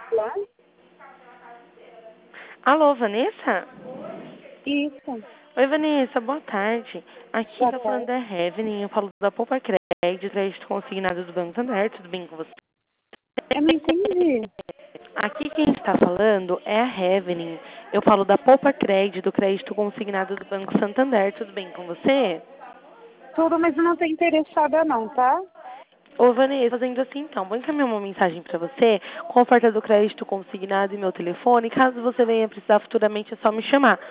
Lá? Alô, Vanessa? Isso. Oi, Vanessa, boa tarde. Aqui Boa tá falando tarde. da Revenin, eu falo da Poupa Crédito consignado do Banco Santander, tudo bem com você? Eu não entendi. Aqui quem está falando é a Revenin, eu falo da Poupa Crédito consignado do Banco Santander, tudo bem com você? Tudo, mas eu não estou interessada não, tá? Ô, Vanessa, fazendo assim então, vou encaminhar uma mensagem para você com a oferta do crédito consignado e meu telefone, caso você venha precisar futuramente é só me chamar.